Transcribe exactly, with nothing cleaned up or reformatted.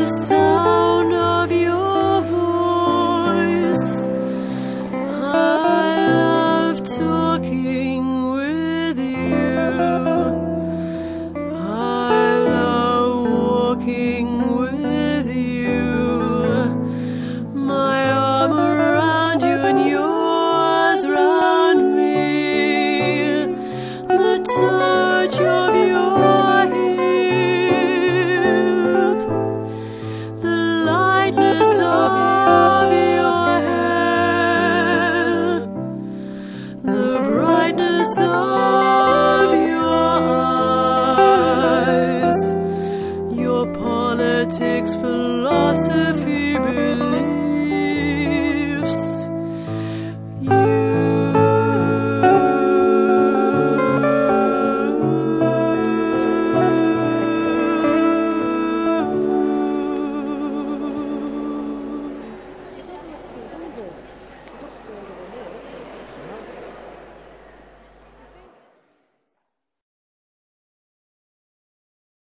sound of your voice. I love talking with you. I love walking with you. My arm around you and yours round me. The touch of your hip, the lightness of your hair, the brightness of your eyes, your politics, philosophy, belief.